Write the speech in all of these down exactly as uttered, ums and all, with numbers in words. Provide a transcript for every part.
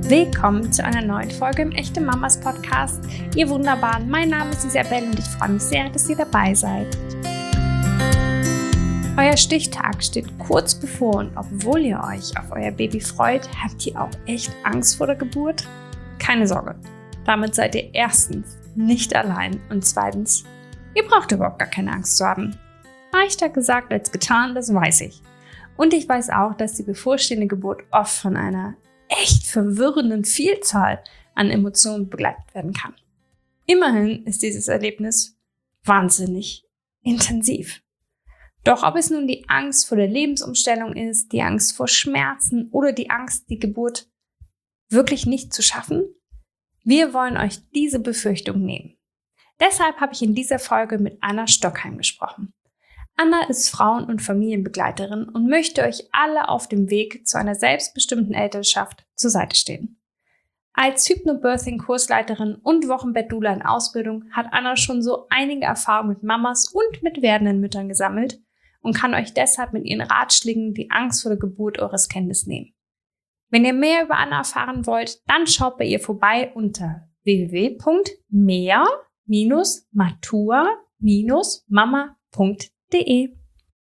Willkommen zu einer neuen Folge im Echte Mamas Podcast. Ihr Wunderbaren, mein Name ist Isabel und ich freue mich sehr, dass ihr dabei seid. Euer Stichtag steht kurz bevor und obwohl ihr euch auf euer Baby freut, habt ihr auch echt Angst vor der Geburt? Keine Sorge, damit seid ihr erstens nicht allein und zweitens, ihr braucht überhaupt gar keine Angst zu haben. Leichter gesagt als getan, das weiß ich. Und ich weiß auch, dass die bevorstehende Geburt oft von einer echt verwirrenden Vielzahl an Emotionen begleitet werden kann. Immerhin ist dieses Erlebnis wahnsinnig intensiv. Doch ob es nun die Angst vor der Lebensumstellung ist, die Angst vor Schmerzen oder die Angst, die Geburt wirklich nicht zu schaffen, wir wollen euch diese Befürchtung nehmen. Deshalb habe ich in dieser Folge mit Anna Stockheim gesprochen. Anna ist Frauen- und Familienbegleiterin und möchte euch alle auf dem Weg zu einer selbstbestimmten Elternschaft zur Seite stehen. Als Hypnobirthing-Kursleiterin und Wochenbettdoula in Ausbildung hat Anna schon so einige Erfahrungen mit Mamas und mit werdenden Müttern gesammelt und kann euch deshalb mit ihren Ratschlägen die Angst vor der Geburt eures Kindes nehmen. Wenn ihr mehr über Anna erfahren wollt, dann schaut bei ihr vorbei unter w w w punkt mehr matua mama punkt de. De.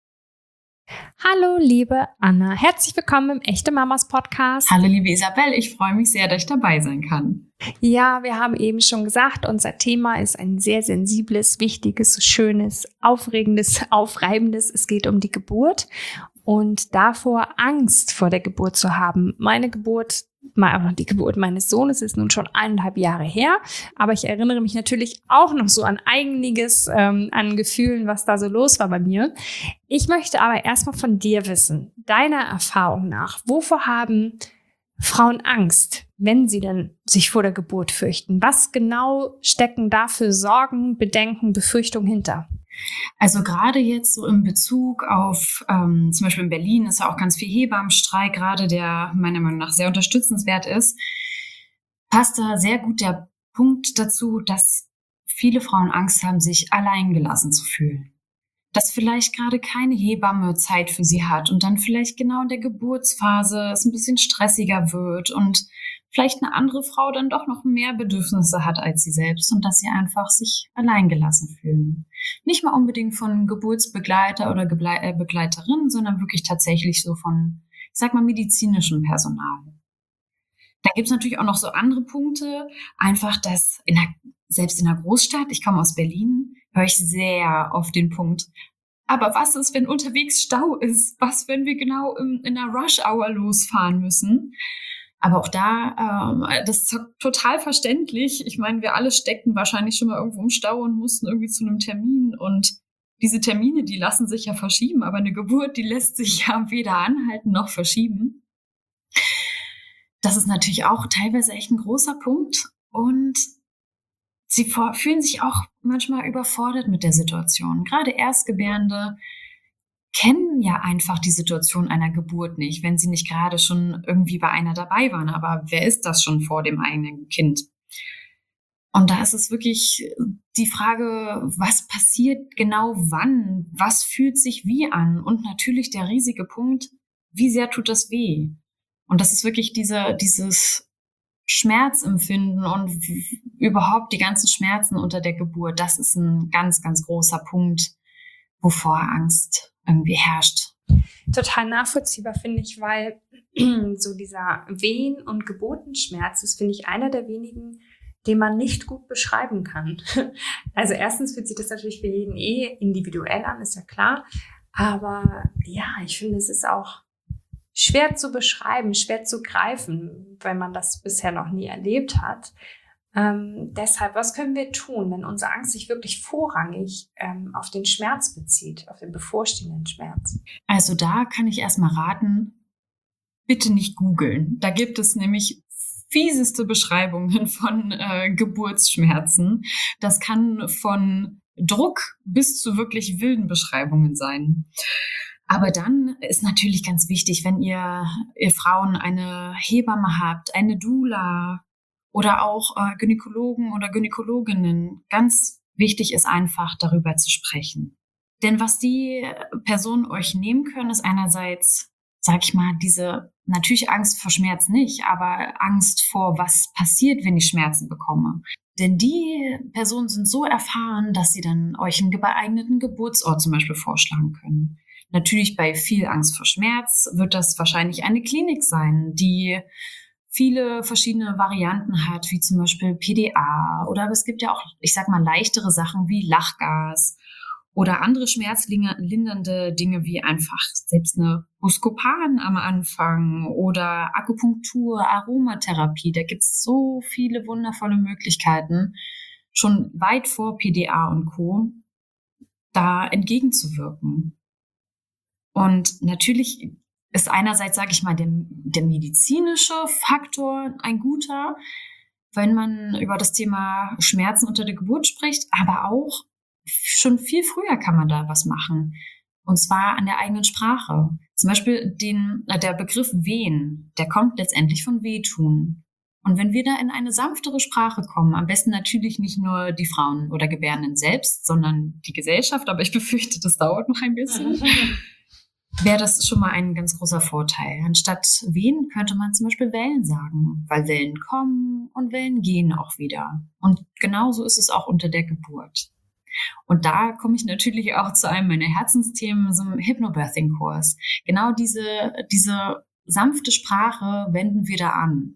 Hallo liebe Anna, herzlich willkommen im Echte Mamas Podcast. Hallo liebe Isabel, ich freue mich sehr, dass ich dabei sein kann. Ja, wir haben eben schon gesagt, unser Thema ist ein sehr sensibles, wichtiges, schönes, aufregendes, aufreibendes. Es geht um die Geburt und davor Angst vor der Geburt zu haben. Meine Geburt Die Geburt meines Sohnes ist nun schon eineinhalb Jahre her, aber ich erinnere mich natürlich auch noch so an einiges, ähm, an Gefühlen, was da so los war bei mir. Ich möchte aber erstmal von dir wissen, deiner Erfahrung nach, wovor haben Frauen Angst, wenn sie denn sich vor der Geburt fürchten? Was genau stecken da für Sorgen, Bedenken, Befürchtungen hinter? Also gerade jetzt so in Bezug auf, ähm, zum Beispiel in Berlin ist ja auch ganz viel Hebammenstreik gerade, der meiner Meinung nach sehr unterstützenswert ist, passt da sehr gut der Punkt dazu, dass viele Frauen Angst haben, sich allein gelassen zu fühlen. Dass vielleicht gerade keine Hebamme Zeit für sie hat und dann vielleicht genau in der Geburtsphase es ein bisschen stressiger wird und vielleicht eine andere Frau dann doch noch mehr Bedürfnisse hat als sie selbst und dass sie einfach sich allein gelassen fühlen. Nicht mal unbedingt von Geburtsbegleiter oder Geble- äh, Begleiterin, sondern wirklich tatsächlich so von, ich sag mal, medizinischem Personal. Dann gibt es natürlich auch noch so andere Punkte, einfach, dass in der, selbst in der Großstadt, ich komme aus Berlin, höre ich sehr auf den Punkt, aber was ist, wenn unterwegs Stau ist? Was, wenn wir genau in, in einer Rush-Hour losfahren müssen? Aber auch da, ähm, das ist total verständlich. Ich meine, wir alle steckten wahrscheinlich schon mal irgendwo im Stau und mussten irgendwie zu einem Termin. Und diese Termine, die lassen sich ja verschieben. Aber eine Geburt, die lässt sich ja weder anhalten noch verschieben. Das ist natürlich auch teilweise echt ein großer Punkt. Und sie vor- fühlen sich auch manchmal überfordert mit der Situation. Gerade Erstgebärende kennen ja einfach die Situation einer Geburt nicht, wenn sie nicht gerade schon irgendwie bei einer dabei waren. Aber wer ist das schon vor dem eigenen Kind? Und da ist es wirklich die Frage, was passiert genau wann? Was fühlt sich wie an? Und natürlich der riesige Punkt, wie sehr tut das weh? Und das ist wirklich diese, dieses Schmerzempfinden und w- überhaupt die ganzen Schmerzen unter der Geburt. Das ist ein ganz, ganz großer Punkt, wovor Angst irgendwie herrscht. Total nachvollziehbar, finde ich, weil so dieser Wehen- und Geburtenschmerz ist, finde ich, einer der wenigen, den man nicht gut beschreiben kann. Also erstens fühlt sich das natürlich für jeden eh individuell an, ist ja klar. Aber ja, ich finde, es ist auch schwer zu beschreiben, schwer zu greifen, wenn man das bisher noch nie erlebt hat. Ähm, deshalb, was können wir tun, wenn unsere Angst sich wirklich vorrangig ähm, auf den Schmerz bezieht, auf den bevorstehenden Schmerz? Also da kann ich erstmal raten, bitte nicht googeln. Da gibt es nämlich fieseste Beschreibungen von äh, Geburtsschmerzen. Das kann von Druck bis zu wirklich wilden Beschreibungen sein. Aber dann ist natürlich ganz wichtig, wenn ihr, ihr Frauen eine Hebamme habt, eine Doula oder auch äh, Gynäkologen oder Gynäkologinnen, ganz wichtig ist einfach, darüber zu sprechen. Denn was die Personen euch nehmen können, ist einerseits sag ich mal, diese, natürlich Angst vor Schmerz nicht, aber Angst vor, was passiert, wenn ich Schmerzen bekomme. Denn die Personen sind so erfahren, dass sie dann euch einen geeigneten Geburtsort zum Beispiel vorschlagen können. Natürlich bei viel Angst vor Schmerz wird das wahrscheinlich eine Klinik sein, die viele verschiedene Varianten hat, wie zum Beispiel P D A, oder es gibt ja auch, ich sag mal, leichtere Sachen wie Lachgas oder andere schmerzlindernde Dinge wie einfach selbst eine Buscopan am Anfang oder Akupunktur, Aromatherapie. Da gibt es so viele wundervolle Möglichkeiten, schon weit vor P D A und Co. da entgegenzuwirken. Und natürlich ist einerseits, sage ich mal, der, der medizinische Faktor ein guter, wenn man über das Thema Schmerzen unter der Geburt spricht, aber auch schon viel früher kann man da was machen. Und zwar an der eigenen Sprache. Zum Beispiel den, der Begriff Wehen, der kommt letztendlich von Wehtun. Und wenn wir da in eine sanftere Sprache kommen, am besten natürlich nicht nur die Frauen oder Gebärenden selbst, sondern die Gesellschaft, aber ich befürchte, das dauert noch ein bisschen, wäre das schon mal ein ganz großer Vorteil. Anstatt Wehen könnte man zum Beispiel Wellen sagen, weil Wellen kommen und Wellen gehen auch wieder. Und genauso ist es auch unter der Geburt. Und da komme ich natürlich auch zu einem meiner Herzensthemen, so einem Hypnobirthing-Kurs. Genau diese, diese sanfte Sprache wenden wir da an.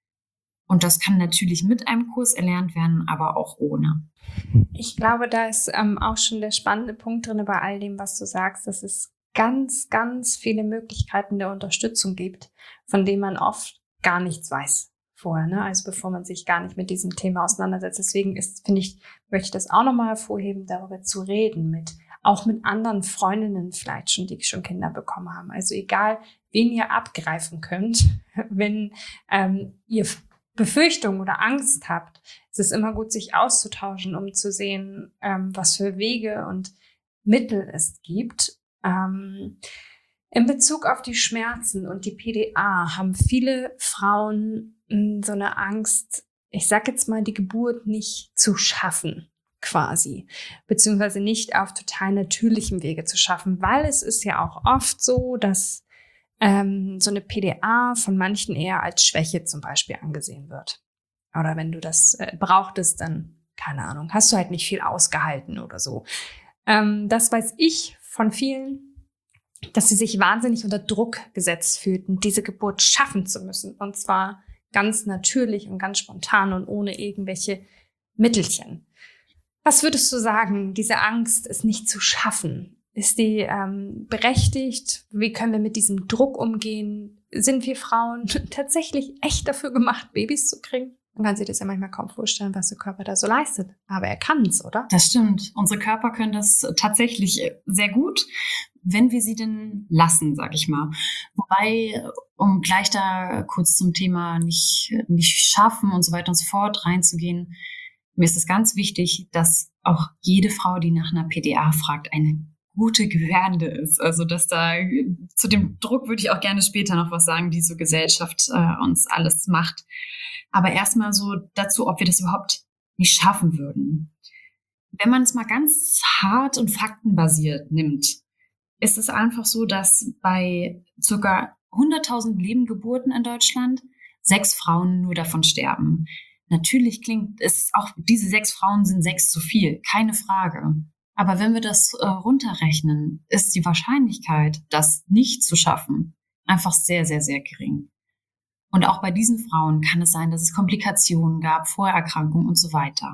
Und das kann natürlich mit einem Kurs erlernt werden, aber auch ohne. Ich glaube, da ist ähm, auch schon der spannende Punkt drin bei all dem, was du sagst, dass es ganz, ganz viele Möglichkeiten der Unterstützung gibt, von denen man oft gar nichts weiß vorher, ne? Also bevor man sich gar nicht mit diesem Thema auseinandersetzt. Deswegen ist, finde ich, möchte ich das auch nochmal hervorheben, darüber zu reden, mit auch mit anderen Freundinnen vielleicht schon, die schon Kinder bekommen haben. Also egal, wen ihr abgreifen könnt, wenn ähm, ihr Befürchtung oder Angst habt, es ist immer gut, sich auszutauschen, um zu sehen, ähm, was für Wege und Mittel es gibt. Ähm, in Bezug auf die Schmerzen und die P D A haben viele Frauen mh, so eine Angst, ich sag jetzt mal, die Geburt nicht zu schaffen, quasi, beziehungsweise nicht auf total natürlichem Wege zu schaffen, weil es ist ja auch oft so, dass ähm, so eine P D A von manchen eher als Schwäche zum Beispiel angesehen wird. Oder wenn du das äh, brauchtest, dann, keine Ahnung, hast du halt nicht viel ausgehalten oder so. Ähm, das weiß ich von vielen, dass sie sich wahnsinnig unter Druck gesetzt fühlten, diese Geburt schaffen zu müssen. Und zwar ganz natürlich und ganz spontan und ohne irgendwelche Mittelchen. Was würdest du sagen, diese Angst, es nicht zu schaffen? Ist die ähm, berechtigt? Wie können wir mit diesem Druck umgehen? Sind wir Frauen tatsächlich echt dafür gemacht, Babys zu kriegen? Man kann sich das ja manchmal kaum vorstellen, was der Körper da so leistet. Aber er kann es, oder? Das stimmt. Unsere Körper können das tatsächlich sehr gut, wenn wir sie denn lassen, sag ich mal. Wobei, um gleich da kurz zum Thema nicht, nicht schaffen und so weiter und so fort reinzugehen, mir ist es ganz wichtig, dass auch jede Frau, die nach einer P D A fragt, eine gute Gebärende ist. Also, dass da, zu dem Druck würde ich auch gerne später noch was sagen, die so Gesellschaft äh, uns alles macht. Aber erstmal so dazu, ob wir das überhaupt nicht schaffen würden. Wenn man es mal ganz hart und faktenbasiert nimmt, ist es einfach so, dass bei circa hunderttausend Nebengeburten in Deutschland sechs Frauen nur davon sterben. Natürlich klingt es auch, diese sechs Frauen sind sechs zu viel, keine Frage. Aber wenn wir das äh, runterrechnen, ist die Wahrscheinlichkeit, das nicht zu schaffen, einfach sehr, sehr, sehr gering. Und auch bei diesen Frauen kann es sein, dass es Komplikationen gab, Vorerkrankungen und so weiter.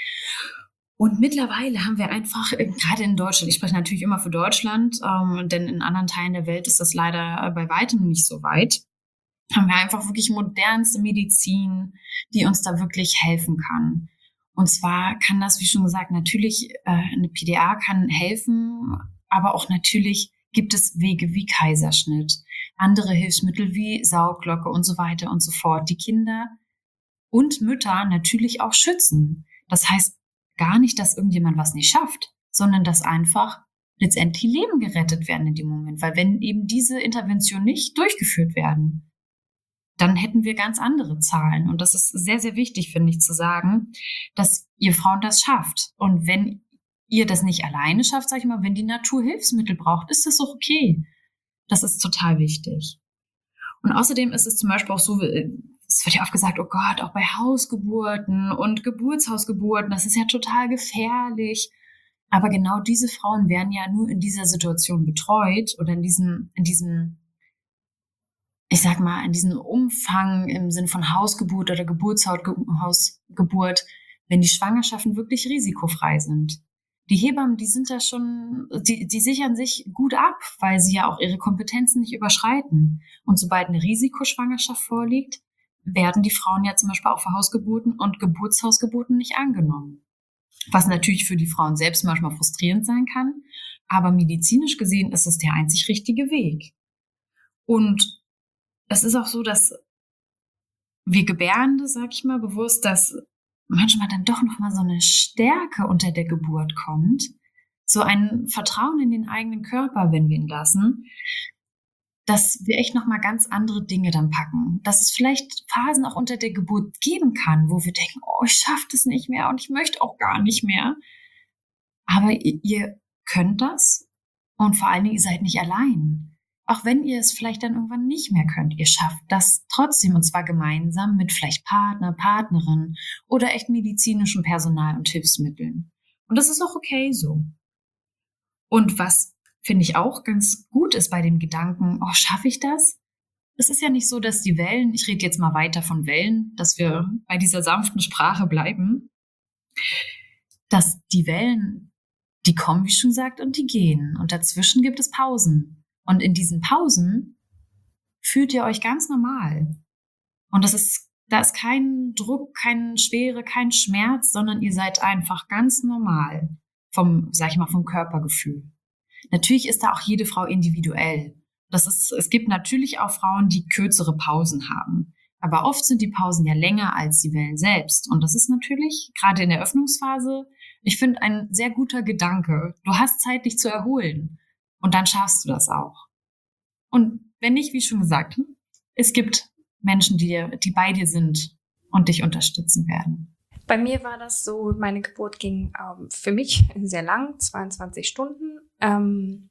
Und mittlerweile haben wir einfach, gerade in Deutschland, ich spreche natürlich immer für Deutschland, ähm, denn in anderen Teilen der Welt ist das leider bei weitem nicht so weit, haben wir einfach wirklich modernste Medizin, die uns da wirklich helfen kann. Und zwar kann das, wie schon gesagt, natürlich äh, eine P D A kann helfen, aber auch natürlich gibt es Wege wie Kaiserschnitt, andere Hilfsmittel wie Sauglocke und so weiter und so fort, die Kinder und Mütter natürlich auch schützen. Das heißt gar nicht, dass irgendjemand was nicht schafft, sondern dass einfach letztendlich Leben gerettet werden in dem Moment. Weil wenn eben diese Interventionen nicht durchgeführt werden, dann hätten wir ganz andere Zahlen. Und das ist sehr, sehr wichtig, finde ich, zu sagen, dass ihr Frauen das schafft. Und wenn ihr das nicht alleine schafft, sag ich mal, wenn die Natur Hilfsmittel braucht, ist das auch okay. Das ist total wichtig. Und außerdem ist es zum Beispiel auch so, es wird ja oft gesagt, oh Gott, auch bei Hausgeburten und Geburtshausgeburten, das ist ja total gefährlich. Aber genau diese Frauen werden ja nur in dieser Situation betreut oder in diesem, in diesem, ich sag mal, in diesem Umfang im Sinne von Hausgeburt oder Geburtshausgeburt, wenn die Schwangerschaften wirklich risikofrei sind. Die Hebammen, die sind da schon, die, die sichern sich gut ab, weil sie ja auch ihre Kompetenzen nicht überschreiten. Und sobald eine Risikoschwangerschaft vorliegt, werden die Frauen ja zum Beispiel auch für Hausgeburten und Geburtshausgeburten nicht angenommen. Was natürlich für die Frauen selbst manchmal frustrierend sein kann, aber medizinisch gesehen ist es der einzig richtige Weg. Und es ist auch so, dass wir Gebärende, sag ich mal, bewusst, dass manchmal dann doch nochmal so eine Stärke unter der Geburt kommt, so ein Vertrauen in den eigenen Körper, wenn wir ihn lassen, dass wir echt nochmal ganz andere Dinge dann packen. Dass es vielleicht Phasen auch unter der Geburt geben kann, wo wir denken, oh, ich schaffe das nicht mehr und ich möchte auch gar nicht mehr. Aber ihr, ihr könnt das und vor allen Dingen, ihr seid nicht allein. Auch wenn ihr es vielleicht dann irgendwann nicht mehr könnt, ihr schafft das trotzdem und zwar gemeinsam mit vielleicht Partner, Partnerin oder echt medizinischem Personal und Hilfsmitteln. Und das ist auch okay so. Und was finde ich auch ganz gut ist bei dem Gedanken, oh, schaffe ich das? Es ist ja nicht so, dass die Wellen, ich rede jetzt mal weiter von Wellen, dass wir bei dieser sanften Sprache bleiben, dass die Wellen, die kommen, wie schon gesagt, und die gehen. Und dazwischen gibt es Pausen. Und in diesen Pausen fühlt ihr euch ganz normal. Und das ist, da ist kein Druck, keine Schwere, kein Schmerz, sondern ihr seid einfach ganz normal vom, sag ich mal, vom Körpergefühl. Natürlich ist da auch jede Frau individuell. Das ist, es gibt natürlich auch Frauen, die kürzere Pausen haben. Aber oft sind die Pausen ja länger als die Wellen selbst. Und das ist natürlich, gerade in der Öffnungsphase, ich finde, ein sehr guter Gedanke. Du hast Zeit, dich zu erholen. Und dann schaffst du das auch. Und wenn nicht, wie schon gesagt, es gibt Menschen, die, die bei dir sind und dich unterstützen werden. Bei mir war das so, meine Geburt ging ähm, für mich sehr lang, zweiundzwanzig Stunden. Ähm,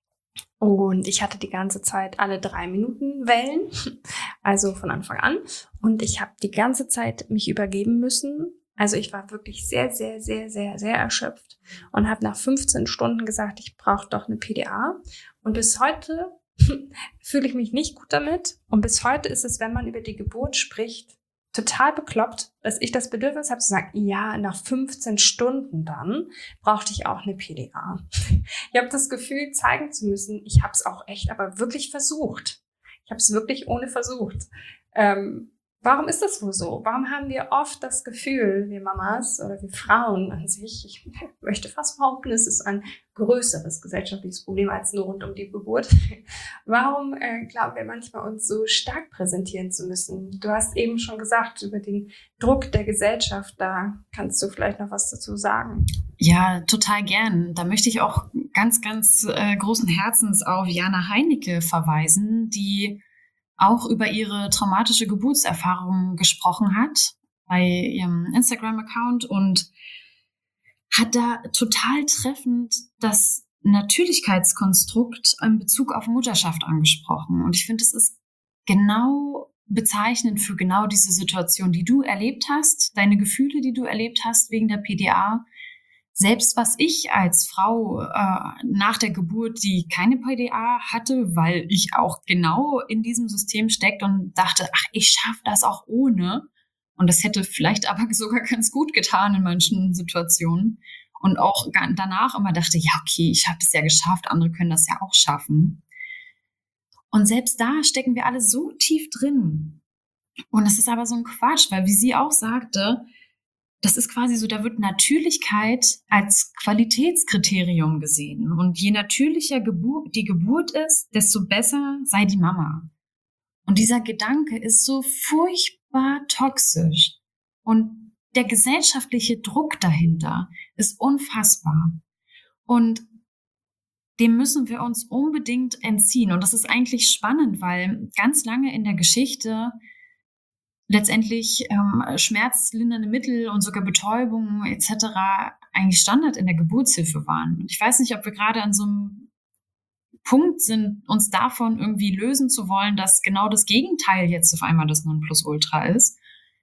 und ich hatte die ganze Zeit alle drei Minuten Wellen, also von Anfang an. Und ich habe die ganze Zeit mich übergeben müssen. Also ich war wirklich sehr, sehr, sehr, sehr, sehr erschöpft und habe nach fünfzehn Stunden gesagt, ich brauche doch eine P D A. Und bis heute fühle ich mich nicht gut damit. Und bis heute ist es, wenn man über die Geburt spricht, total bekloppt, dass ich das Bedürfnis habe zu sagen, ja, nach fünfzehn Stunden dann brauchte ich auch eine P D A. Ich habe das Gefühl, zeigen zu müssen, ich habe es auch echt, aber wirklich versucht. Ich habe es wirklich ohne versucht. Ähm, Warum ist das wohl so? Warum haben wir oft das Gefühl, wir Mamas oder wir Frauen an sich, ich möchte fast behaupten, es ist ein größeres gesellschaftliches Problem als nur rund um die Geburt. Warum äh, glauben wir manchmal, uns so stark präsentieren zu müssen? Du hast eben schon gesagt, über den Druck der Gesellschaft, da kannst du vielleicht noch was dazu sagen. Ja, total gern. Da möchte ich auch ganz, ganz äh, großen Herzens auf Jana Heinecke verweisen, die auch über ihre traumatische Geburtserfahrung gesprochen hat bei ihrem Instagram-Account und hat da total treffend das Natürlichkeitskonstrukt in Bezug auf Mutterschaft angesprochen. Und ich finde, es ist genau bezeichnend für genau diese Situation, die du erlebt hast, deine Gefühle, die du erlebt hast wegen der P D A. Selbst was ich als Frau äh, nach der Geburt, die keine P D A hatte, weil ich auch genau in diesem System steckt und dachte, ach, ich schaffe das auch ohne. Und das hätte vielleicht aber sogar ganz gut getan in manchen Situationen. Und auch danach immer dachte, ja, okay, ich habe es ja geschafft, andere können das ja auch schaffen. Und selbst da stecken wir alle so tief drin. Und das ist aber so ein Quatsch, weil wie sie auch sagte, das ist quasi so, da wird Natürlichkeit als Qualitätskriterium gesehen. Und je natürlicher Gebur- die Geburt ist, desto besser sei die Mama. Und dieser Gedanke ist so furchtbar toxisch. Und der gesellschaftliche Druck dahinter ist unfassbar. Und dem müssen wir uns unbedingt entziehen. Und das ist eigentlich spannend, weil ganz lange in der Geschichte letztendlich ähm, schmerzlindernde Mittel und sogar Betäubung et cetera eigentlich Standard in der Geburtshilfe waren. Und ich weiß nicht, ob wir gerade an so einem Punkt sind, uns davon irgendwie lösen zu wollen, dass genau das Gegenteil jetzt auf einmal das Nonplusultra ist.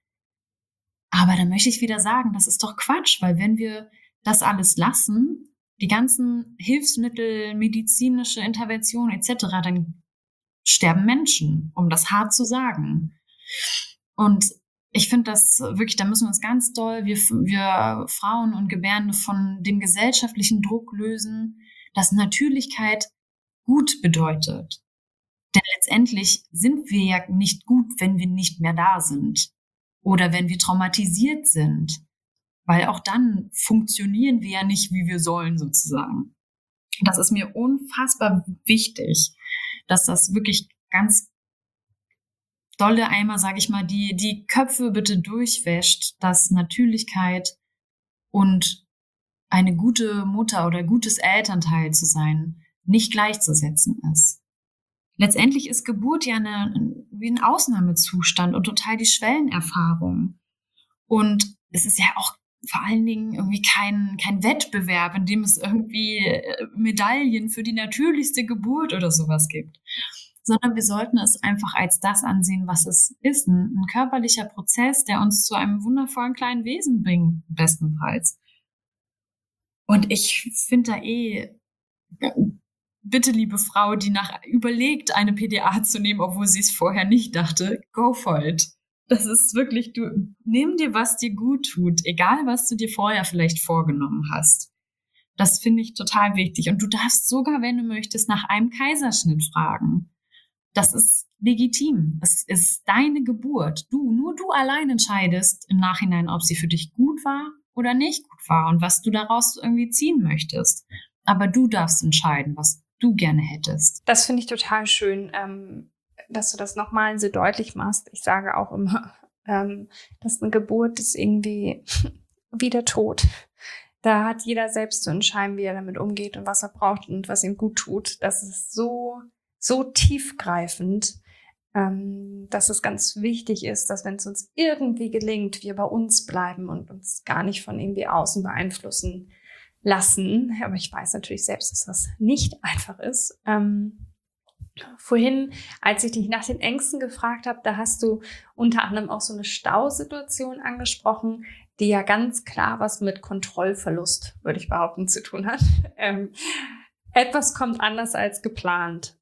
Aber dann möchte ich wieder sagen, das ist doch Quatsch, weil wenn wir das alles lassen, die ganzen Hilfsmittel, medizinische Interventionen et cetera, dann sterben Menschen, um das hart zu sagen. Und ich finde das wirklich, da müssen wir uns ganz doll, wir, wir Frauen und Gebärende, von dem gesellschaftlichen Druck lösen, dass Natürlichkeit gut bedeutet. Denn letztendlich sind wir ja nicht gut, wenn wir nicht mehr da sind oder wenn wir traumatisiert sind, weil auch dann funktionieren wir ja nicht, wie wir sollen sozusagen. Das ist mir unfassbar wichtig, dass das wirklich ganz dolle einmal, sage ich mal, die, die Köpfe bitte durchwäscht, dass Natürlichkeit und eine gute Mutter oder gutes Elternteil zu sein nicht gleichzusetzen ist. Letztendlich ist Geburt ja eine, wie ein Ausnahmezustand und total die Schwellenerfahrung. Und es ist ja auch vor allen Dingen irgendwie kein, kein Wettbewerb, in dem es irgendwie Medaillen für die natürlichste Geburt oder sowas gibt. Sondern wir sollten es einfach als das ansehen, was es ist. Ein, ein körperlicher Prozess, der uns zu einem wundervollen kleinen Wesen bringt, bestenfalls. Und ich finde da eh, bitte, liebe Frau, die nach überlegt, eine P D A zu nehmen, obwohl sie es vorher nicht dachte, go for it. Das ist wirklich, du nimm dir, was dir gut tut, egal was du dir vorher vielleicht vorgenommen hast. Das finde ich total wichtig. Und du darfst sogar, wenn du möchtest, nach einem Kaiserschnitt fragen. Das ist legitim. Es ist deine Geburt. Du, nur du allein entscheidest im Nachhinein, ob sie für dich gut war oder nicht gut war und was du daraus irgendwie ziehen möchtest. Aber du darfst entscheiden, was du gerne hättest. Das finde ich total schön, ähm, dass du das nochmal so deutlich machst. Ich sage auch immer, ähm, dass eine Geburt ist irgendwie wie der Tod. Da hat jeder selbst zu entscheiden, wie er damit umgeht und was er braucht und was ihm gut tut. Das ist so, so tiefgreifend, ähm, dass es ganz wichtig ist, dass wenn es uns irgendwie gelingt, wir bei uns bleiben und uns gar nicht von irgendwie außen beeinflussen lassen. Aber ich weiß natürlich selbst, dass das nicht einfach ist. Ähm, vorhin, als ich dich nach den Ängsten gefragt habe, da hast du unter anderem auch so eine Stausituation angesprochen, die ja ganz klar was mit Kontrollverlust, würde ich behaupten, zu tun hat. Ähm, etwas kommt anders als geplant.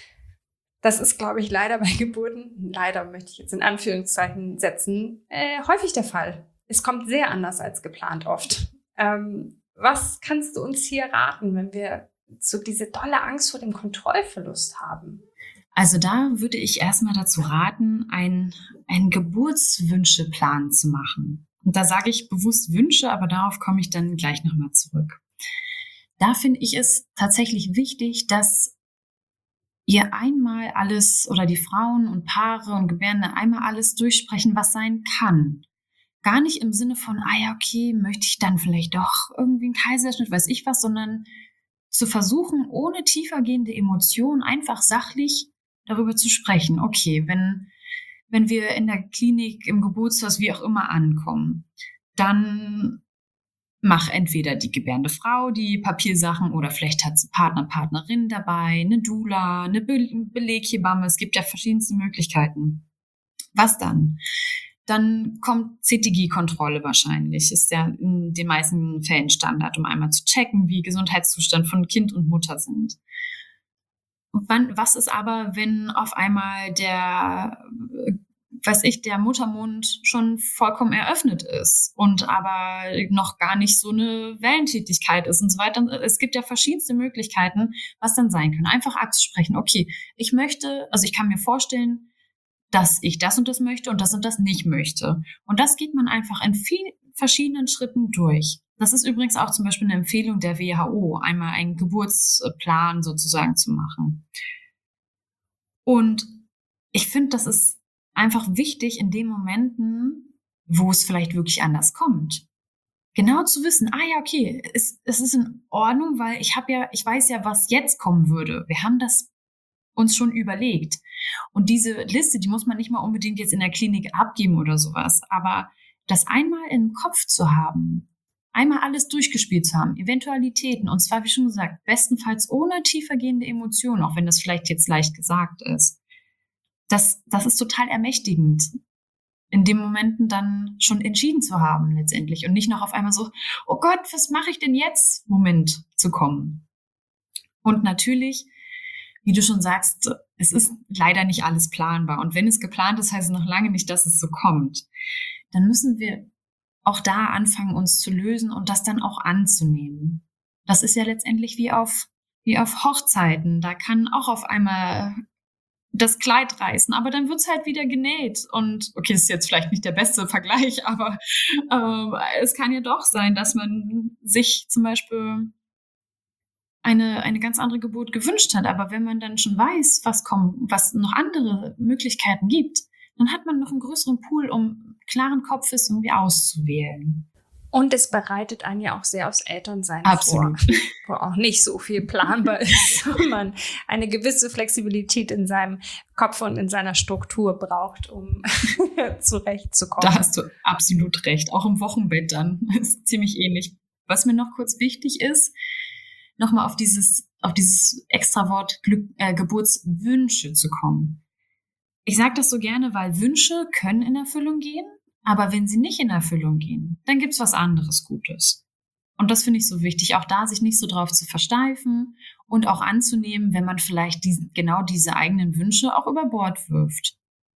Das ist, glaube ich, leider bei Geburten, leider möchte ich jetzt in Anführungszeichen setzen, äh, häufig der Fall. Es kommt sehr anders als geplant oft. Ähm, Was kannst du uns hier raten, wenn wir so diese dolle Angst vor dem Kontrollverlust haben? Also da würde ich erstmal dazu raten, einen, einen Geburtswünscheplan zu machen. Und da sage ich bewusst Wünsche, aber darauf komme ich dann gleich nochmal zurück. Da finde ich es tatsächlich wichtig, dass ihr einmal alles oder die Frauen und Paare und Gebärende einmal alles durchsprechen, was sein kann. Gar nicht im Sinne von, ah ja, okay, möchte ich dann vielleicht doch irgendwie einen Kaiserschnitt, weiß ich was, sondern zu versuchen, ohne tiefergehende Emotionen einfach sachlich darüber zu sprechen. Okay, wenn, wenn wir in der Klinik, im Geburtshaus, wie auch immer ankommen, dann mach entweder die gebärende Frau die Papiersachen oder vielleicht hat sie Partner, Partnerin dabei, eine Doula, eine Be- Beleghebamme. Es gibt ja verschiedenste Möglichkeiten. Was dann? Dann kommt C T G-Kontrolle wahrscheinlich. Ist ja in den meisten Fällen Standard, um einmal zu checken, wie Gesundheitszustand von Kind und Mutter sind. Wann, was ist aber, wenn auf einmal der, weiß ich, der Muttermund schon vollkommen eröffnet ist und aber noch gar nicht so eine Wellentätigkeit ist und so weiter. Es gibt ja verschiedenste Möglichkeiten, was dann sein kann. Einfach abzusprechen, okay, ich möchte, also ich kann mir vorstellen, dass ich das und das möchte und das und das nicht möchte. Und das geht man einfach in vielen verschiedenen Schritten durch. Das ist übrigens auch zum Beispiel eine Empfehlung der W H O, einmal einen Geburtsplan sozusagen zu machen. Und ich finde, das ist einfach wichtig in den Momenten, wo es vielleicht wirklich anders kommt. Genau zu wissen, ah ja, okay, es, es ist in Ordnung, weil ich habe ja, ich weiß ja, was jetzt kommen würde. Wir haben das uns schon überlegt. Und diese Liste, die muss man nicht mal unbedingt jetzt in der Klinik abgeben oder sowas. Aber das einmal im Kopf zu haben, einmal alles durchgespielt zu haben, Eventualitäten, und zwar, wie schon gesagt, bestenfalls ohne tiefergehende Emotionen, auch wenn das vielleicht jetzt leicht gesagt ist. Das, das ist total ermächtigend, in den Momenten dann schon entschieden zu haben letztendlich und nicht noch auf einmal so, oh Gott, was mache ich denn jetzt? Moment zu kommen. Und natürlich, wie du schon sagst, es ist leider nicht alles planbar. Und wenn es geplant ist, heißt es noch lange nicht, dass es so kommt. Dann müssen wir auch da anfangen, uns zu lösen und das dann auch anzunehmen. Das ist ja letztendlich wie auf, wie auf Hochzeiten. Da kann auch auf einmal das Kleid reißen, aber dann wird's halt wieder genäht. Und okay, das ist jetzt vielleicht nicht der beste Vergleich, aber äh, es kann ja doch sein, dass man sich zum Beispiel eine, eine ganz andere Geburt gewünscht hat. Aber wenn man dann schon weiß, was kommt, was noch andere Möglichkeiten gibt, dann hat man noch einen größeren Pool, um klaren Kopfes irgendwie auszuwählen. Und es bereitet einen ja auch sehr aufs Elternsein Absolut. vor, wo auch nicht so viel planbar ist, wo man eine gewisse Flexibilität in seinem Kopf und in seiner Struktur braucht, um zurechtzukommen. Da hast du absolut recht. Auch im Wochenbett dann ist ziemlich ähnlich. Was mir noch kurz wichtig ist, nochmal auf dieses, auf dieses extra Wort Glück, äh, Geburtswünsche zu kommen. Ich sage das so gerne, weil Wünsche können in Erfüllung gehen, aber wenn sie nicht in Erfüllung gehen, dann gibt's was anderes Gutes. Und das finde ich so wichtig, auch da sich nicht so drauf zu versteifen und auch anzunehmen, wenn man vielleicht die, genau diese eigenen Wünsche auch über Bord wirft.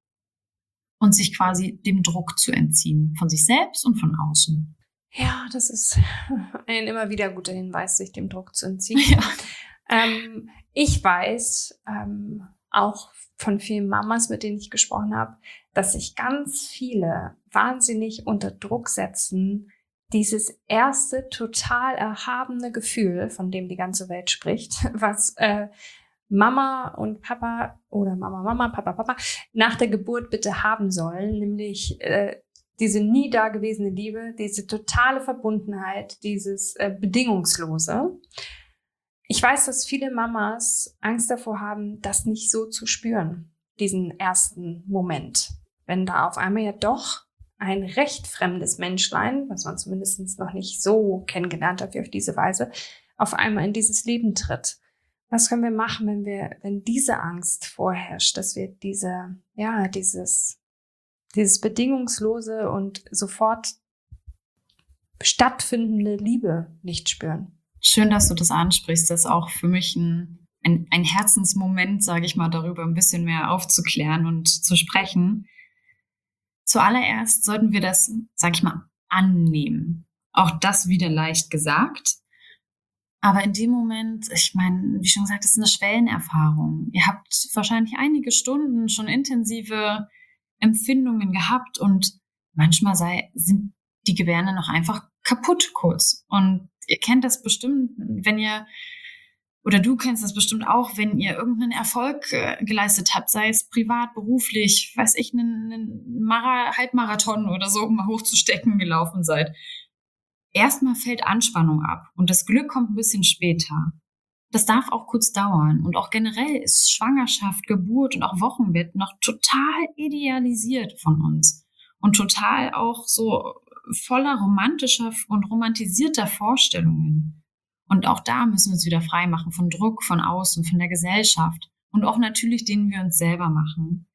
Und sich quasi dem Druck zu entziehen, von sich selbst und von außen. Ja, das ist ein immer wieder guter Hinweis, sich dem Druck zu entziehen. Ja. Ähm, ich weiß ähm, auch von vielen Mamas, mit denen ich gesprochen habe, dass sich ganz viele wahnsinnig unter Druck setzen, dieses erste total erhabene Gefühl, von dem die ganze Welt spricht, was äh, Mama und Papa oder Mama, Mama, Papa, Papa nach der Geburt bitte haben sollen, nämlich äh, diese nie dagewesene Liebe, diese totale Verbundenheit, dieses äh, Bedingungslose. Ich weiß, dass viele Mamas Angst davor haben, das nicht so zu spüren, diesen ersten Moment. Wenn da auf einmal ja doch ein recht fremdes Menschlein, was man zumindest noch nicht so kennengelernt hat wie auf diese Weise, auf einmal in dieses Leben tritt. Was können wir machen, wenn wir, wenn diese Angst vorherrscht, dass wir diese, ja, dieses, dieses bedingungslose und sofort stattfindende Liebe nicht spüren? Schön, dass du das ansprichst. Das ist auch für mich ein, ein, ein Herzensmoment, sage ich mal, darüber ein bisschen mehr aufzuklären und zu sprechen. Zuallererst sollten wir das, sage ich mal, annehmen. Auch das wieder leicht gesagt. Aber in dem Moment, ich meine, wie schon gesagt, das ist eine Schwellenerfahrung. Ihr habt wahrscheinlich einige Stunden schon intensive Empfindungen gehabt und manchmal sei, sind die Gebärde noch einfach kaputt kurz. Und ihr kennt das bestimmt, wenn ihr, oder du kennst das bestimmt auch, wenn ihr irgendeinen Erfolg äh, geleistet habt, sei es privat, beruflich, weiß ich, einen, einen Mara- Halbmarathon oder so, um mal hochzustecken gelaufen seid. Erstmal fällt Anspannung ab und das Glück kommt ein bisschen später. Das darf auch kurz dauern. Und auch generell ist Schwangerschaft, Geburt und auch Wochenbett noch total idealisiert von uns. Und total auch so voller romantischer und romantisierter Vorstellungen. Und auch da müssen wir uns wieder frei machen von Druck, von außen, von der Gesellschaft. Und auch natürlich, den wir uns selber machen.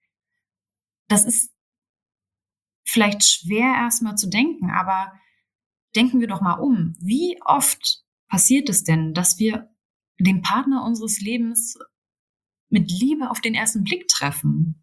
Das ist vielleicht schwer erstmal zu denken, aber denken wir doch mal um. Wie oft passiert es denn, dass wir den Partner unseres Lebens mit Liebe auf den ersten Blick treffen?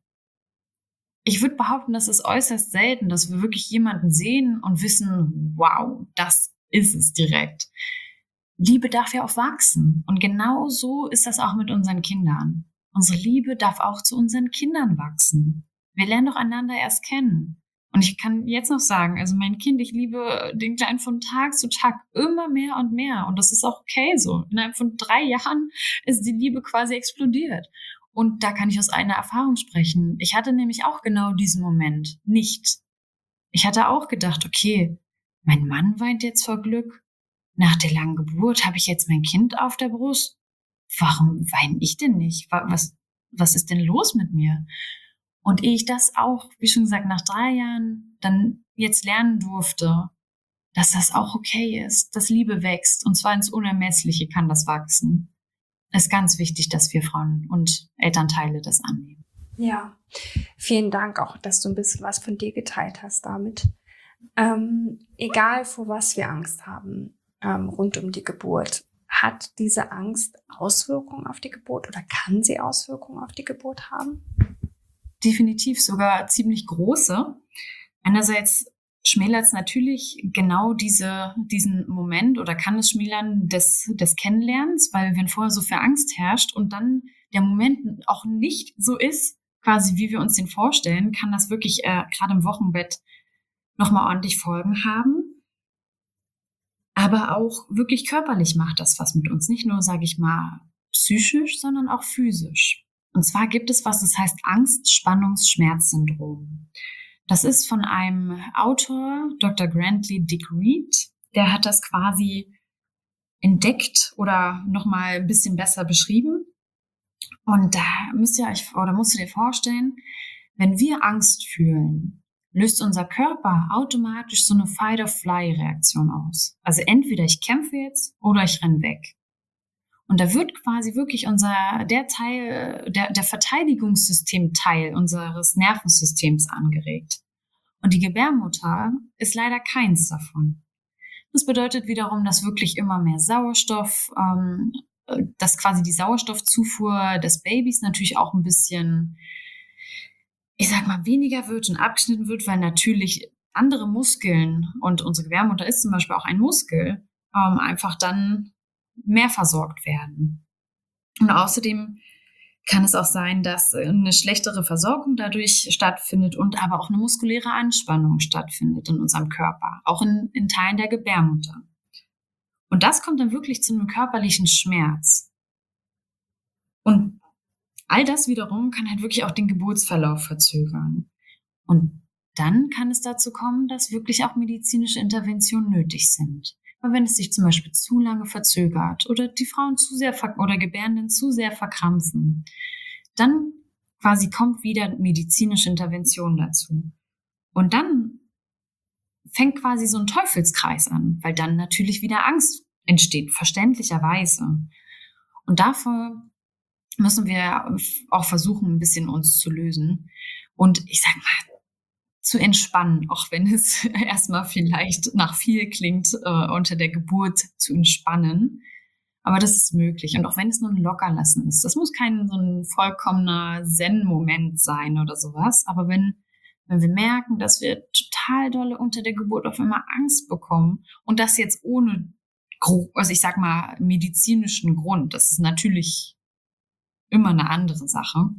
Ich würde behaupten, das ist äußerst selten, dass wir wirklich jemanden sehen und wissen, wow, das ist es direkt. Liebe darf ja auch wachsen. Und genau so ist das auch mit unseren Kindern. Unsere Liebe darf auch zu unseren Kindern wachsen. Wir lernen doch einander erst kennen. Und ich kann jetzt noch sagen, also mein Kind, ich liebe den Kleinen von Tag zu Tag immer mehr und mehr. Und das ist auch okay so. Innerhalb von drei Jahren ist die Liebe quasi explodiert. Und da kann ich aus einer Erfahrung sprechen. Ich hatte nämlich auch genau diesen Moment nicht. Ich hatte auch gedacht, okay, mein Mann weint jetzt vor Glück. Nach der langen Geburt habe ich jetzt mein Kind auf der Brust. Warum weine ich denn nicht? Was, was ist denn los mit mir? Und ehe ich das auch, wie schon gesagt, nach drei Jahren dann jetzt lernen durfte, dass das auch okay ist, dass Liebe wächst und zwar ins Unermessliche kann das wachsen. Es ist ganz wichtig, dass wir Frauen und Elternteile das annehmen. Ja, vielen Dank auch, dass du ein bisschen was von dir geteilt hast damit. Ähm, egal, vor was wir Angst haben, ähm, rund um die Geburt, hat diese Angst Auswirkungen auf die Geburt oder kann sie Auswirkungen auf die Geburt haben? Definitiv sogar ziemlich große. Einerseits schmälert es natürlich genau diese, diesen Moment oder kann es schmälern des, des Kennenlernens, weil wenn vorher so viel Angst herrscht und dann der Moment auch nicht so ist, quasi wie wir uns den vorstellen, kann das wirklich äh, gerade im Wochenbett nochmal ordentlich Folgen haben. Aber auch wirklich körperlich macht das was mit uns. Nicht nur, sage ich mal, psychisch, sondern auch physisch. Und zwar gibt es was, das heißt Angst-Spannungs-Schmerz-Syndrom. Das ist von einem Autor, Doktor Grantley Dick Reed. Der hat das quasi entdeckt oder nochmal ein bisschen besser beschrieben. Und da müsst ihr euch, oder musst du dir vorstellen, wenn wir Angst fühlen, löst unser Körper automatisch so eine Fight-or-Fly-Reaktion aus. Also entweder ich kämpfe jetzt oder ich renn weg. Und da wird quasi wirklich unser, der Teil, der, der Verteidigungssystem-Teil unseres Nervensystems angeregt. Und die Gebärmutter ist leider keins davon. Das bedeutet wiederum, dass wirklich immer mehr Sauerstoff, ähm, dass quasi die Sauerstoffzufuhr des Babys natürlich auch ein bisschen, ich sag mal, weniger wird und abgeschnitten wird, weil natürlich andere Muskeln, und unsere Gebärmutter ist zum Beispiel auch ein Muskel, ähm, einfach dann mehr versorgt werden. Und außerdem kann es auch sein, dass eine schlechtere Versorgung dadurch stattfindet und aber auch eine muskuläre Anspannung stattfindet in unserem Körper, auch in, in Teilen der Gebärmutter. Und das kommt dann wirklich zu einem körperlichen Schmerz. Und all das wiederum kann halt wirklich auch den Geburtsverlauf verzögern. Und dann kann es dazu kommen, dass wirklich auch medizinische Interventionen nötig sind. Aber wenn es sich zum Beispiel zu lange verzögert oder die Frauen zu sehr ver- oder Gebärenden zu sehr verkrampfen, dann quasi kommt wieder medizinische Intervention dazu. Und dann fängt quasi so ein Teufelskreis an, weil dann natürlich wieder Angst entsteht, verständlicherweise. Und davor müssen wir auch versuchen, ein bisschen uns zu lösen. Und ich sag mal, zu entspannen, auch wenn es erstmal vielleicht nach viel klingt, äh, unter der Geburt zu entspannen. Aber das ist möglich. Und auch wenn es nur ein Lockerlassen ist. Das muss kein so ein vollkommener Zen-Moment sein oder sowas. Aber wenn, wenn wir merken, dass wir total dolle unter der Geburt auf einmal Angst bekommen und das jetzt ohne, also ich sag mal, medizinischen Grund, das ist natürlich immer eine andere Sache,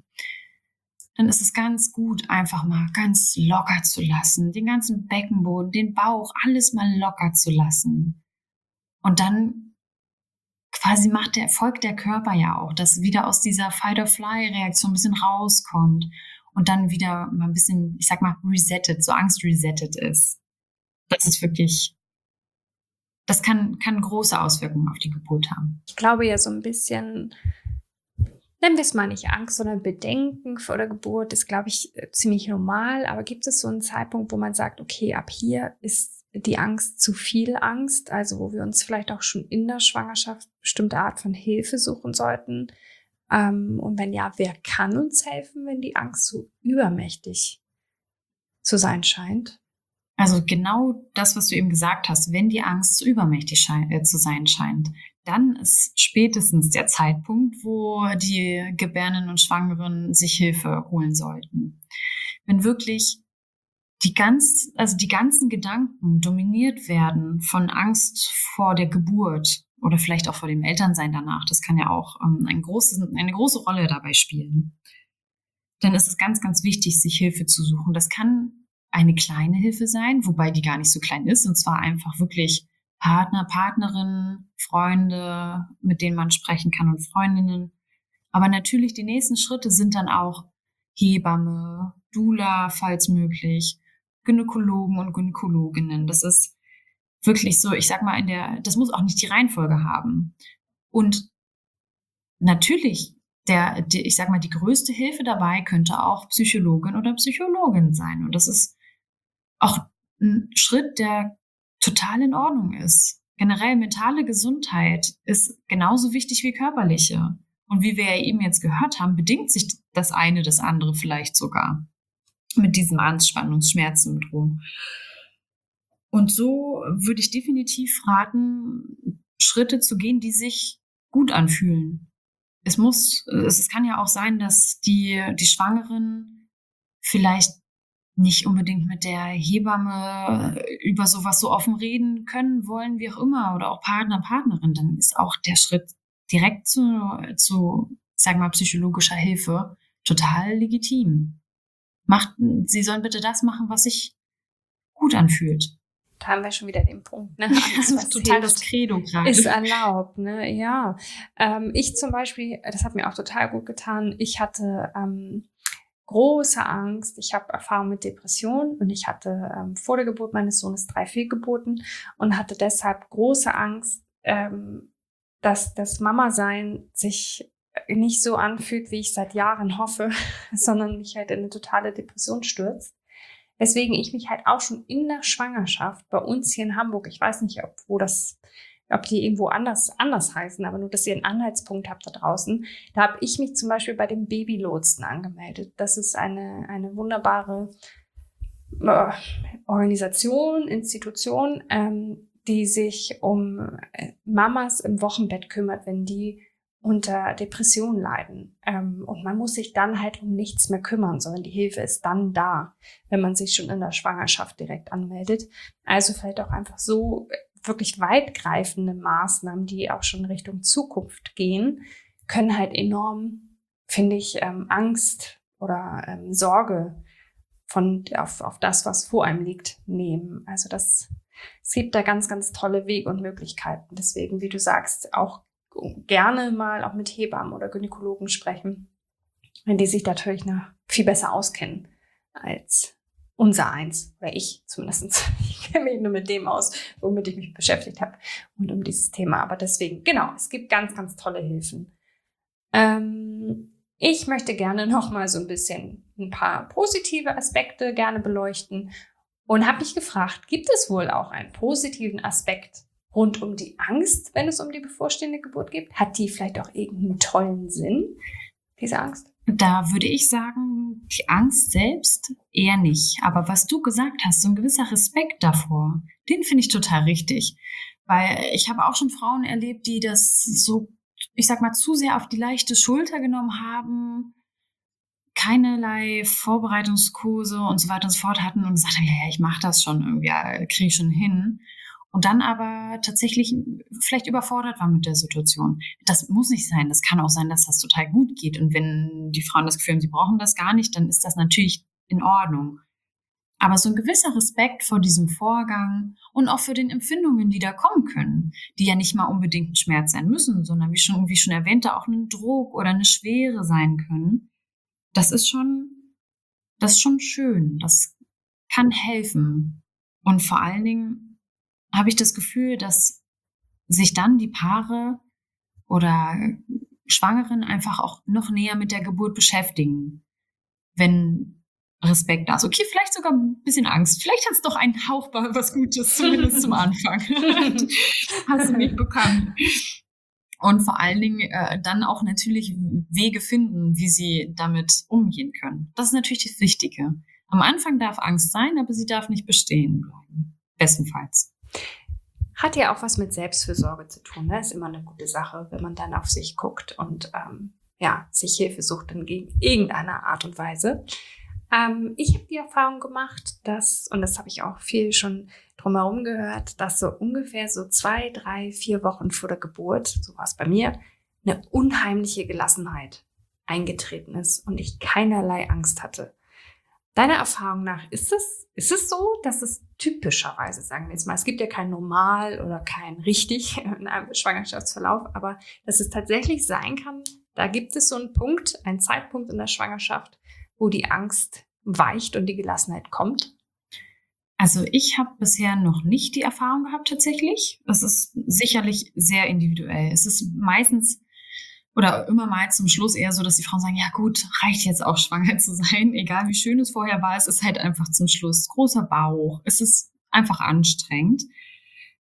dann ist es ganz gut, einfach mal ganz locker zu lassen, den ganzen Beckenboden, den Bauch, alles mal locker zu lassen. Und dann quasi macht der, folgt der Körper ja auch, dass wieder aus dieser Fight-or-Fly-Reaktion ein bisschen rauskommt und dann wieder mal ein bisschen, ich sag mal, resettet, so Angst resettet ist. Das ist wirklich, das kann, kann große Auswirkungen auf die Geburt haben. Ich glaube ja so ein bisschen, nennen wir es mal nicht Angst, sondern Bedenken vor der Geburt ist, glaube ich, ziemlich normal. Aber gibt es so einen Zeitpunkt, wo man sagt, okay, ab hier ist die Angst zu viel Angst, also wo wir uns vielleicht auch schon in der Schwangerschaft bestimmte Art von Hilfe suchen sollten? Ähm, und wenn ja, wer kann uns helfen, wenn die Angst so übermächtig zu sein scheint? Also genau das, was du eben gesagt hast, wenn die Angst zu übermächtig schein- äh, zu sein scheint, dann ist spätestens der Zeitpunkt, wo die Gebärenden und Schwangeren sich Hilfe holen sollten. Wenn wirklich die ganz, also die ganzen Gedanken dominiert werden von Angst vor der Geburt oder vielleicht auch vor dem Elternsein danach, das kann ja auch ähm, ein großes, eine große Rolle dabei spielen, dann ist es ganz, ganz wichtig, sich Hilfe zu suchen. Das kann eine kleine Hilfe sein, wobei die gar nicht so klein ist, und zwar einfach wirklich Partner, Partnerinnen, Freunde, mit denen man sprechen kann und Freundinnen. Aber natürlich die nächsten Schritte sind dann auch Hebamme, Doula, falls möglich, Gynäkologen und Gynäkologinnen. Das ist wirklich so, ich sag mal, in der, das muss auch nicht die Reihenfolge haben. Und natürlich, der, die, ich sag mal, die größte Hilfe dabei könnte auch Psychologin oder Psychologin sein. Und das ist auch ein Schritt, der total in Ordnung ist. Generell mentale Gesundheit ist genauso wichtig wie körperliche. Und wie wir ja eben jetzt gehört haben, bedingt sich das eine das andere vielleicht sogar mit diesem Anspannungsschmerzsyndrom. Und so würde ich definitiv raten, Schritte zu gehen, die sich gut anfühlen. Es muss, es, es kann ja auch sein, dass die, die Schwangeren vielleicht nicht unbedingt mit der Hebamme über sowas so offen reden können wollen, wie auch immer, oder auch Partner, Partnerin. Dann ist auch der Schritt direkt zu, zu, sagen wir mal, psychologischer Hilfe total legitim. Macht, sie sollen bitte das machen, was sich gut anfühlt. Da haben wir schon wieder den Punkt, ne? Alles, was total hilft, das Credo gerade. Ist erlaubt, ne? Ja. Ähm, ich zum Beispiel, das hat mir auch total gut getan. Ich hatte ähm, große Angst. Ich habe Erfahrung mit Depressionen und ich hatte ähm, vor der Geburt meines Sohnes drei Fehlgeburten und hatte deshalb große Angst, ähm, dass das Mama-Sein sich nicht so anfühlt, wie ich seit Jahren hoffe, sondern mich halt in eine totale Depression stürzt. Weswegen ich mich halt auch schon in der Schwangerschaft bei uns hier in Hamburg, ich weiß nicht, ob, wo das, ob die irgendwo anders, anders heißen, aber nur, dass ihr einen Anhaltspunkt habt da draußen. Da habe ich mich zum Beispiel bei dem Babylotsen angemeldet. Das ist eine, eine wunderbare äh, Organisation, Institution, ähm, die sich um äh, Mamas im Wochenbett kümmert, wenn die unter Depressionen leiden. Ähm, und man muss sich dann halt um nichts mehr kümmern, sondern die Hilfe ist dann da, wenn man sich schon in der Schwangerschaft direkt anmeldet. Also vielleicht auch einfach so wirklich weitgreifende Maßnahmen, die auch schon Richtung Zukunft gehen, können halt enorm, finde ich, ähm, Angst oder ähm, Sorge von auf, auf das, was vor einem liegt, nehmen. Also das, es gibt da ganz, ganz tolle Wege und Möglichkeiten. Deswegen, wie du sagst, auch gerne mal auch mit Hebammen oder Gynäkologen sprechen, wenn die sich natürlich noch viel besser auskennen als unser eins, oder ich zumindest. Ich kenne mich nur mit dem aus, womit ich mich beschäftigt habe und um dieses Thema. Aber deswegen, genau, es gibt ganz, ganz tolle Hilfen. Ähm, ich möchte gerne noch mal so ein bisschen ein paar positive Aspekte gerne beleuchten und habe mich gefragt, gibt es wohl auch einen positiven Aspekt rund um die Angst, wenn es um die bevorstehende Geburt geht? Hat die vielleicht auch irgendeinen tollen Sinn, diese Angst? Da würde ich sagen, die Angst selbst eher nicht. Aber was du gesagt hast, so ein gewisser Respekt davor, den finde ich total richtig. Weil ich habe auch schon Frauen erlebt, die das so, ich sag mal, zu sehr auf die leichte Schulter genommen haben, keinerlei Vorbereitungskurse und so weiter und so fort hatten und gesagt haben, ja, ja, ich mache das schon irgendwie, ja, kriege ich schon hin. Und dann aber tatsächlich vielleicht überfordert war mit der Situation. Das muss nicht sein. Das kann auch sein, dass das total gut geht. Und wenn die Frauen das Gefühl haben, sie brauchen das gar nicht, dann ist das natürlich in Ordnung. Aber so ein gewisser Respekt vor diesem Vorgang und auch für den Empfindungen, die da kommen können, die ja nicht mal unbedingt ein Schmerz sein müssen, sondern wie schon, wie schon erwähnt, da auch ein Druck oder eine Schwere sein können. Das ist schon, das ist schon schön. Das kann helfen. Und vor allen Dingen habe ich das Gefühl, dass sich dann die Paare oder Schwangeren einfach auch noch näher mit der Geburt beschäftigen, wenn Respekt da ist. Okay, vielleicht sogar ein bisschen Angst. Vielleicht hat es doch einen Hauch was Gutes, zumindest zum Anfang. Hast du mitbekommen. Und vor allen Dingen äh, dann auch natürlich Wege finden, wie sie damit umgehen können. Das ist natürlich das Wichtige. Am Anfang darf Angst sein, aber sie darf nicht bestehen bleiben. Bestenfalls. Hat ja auch was mit Selbstfürsorge zu tun. Ne? Ist immer eine gute Sache, wenn man dann auf sich guckt und ähm, ja, sich Hilfe sucht in irgendeiner Art und Weise. Ähm, ich habe die Erfahrung gemacht, dass, und das habe ich auch viel schon drumherum gehört, dass so ungefähr so zwei, drei, vier Wochen vor der Geburt, so war es bei mir, eine unheimliche Gelassenheit eingetreten ist und ich keinerlei Angst hatte. Deiner Erfahrung nach, ist es, ist es so, dass es typischerweise, sagen wir jetzt mal, es gibt ja kein Normal oder kein Richtig in einem Schwangerschaftsverlauf, aber dass es tatsächlich sein kann, da gibt es so einen Punkt, einen Zeitpunkt in der Schwangerschaft, wo die Angst weicht und die Gelassenheit kommt? Also ich habe bisher noch nicht die Erfahrung gehabt tatsächlich. Das ist sicherlich sehr individuell. Es ist meistens oder immer mal zum Schluss eher so, dass die Frauen sagen, ja gut, reicht jetzt auch schwanger zu sein, egal wie schön es vorher war, es ist halt einfach zum Schluss großer Bauch, es ist einfach anstrengend.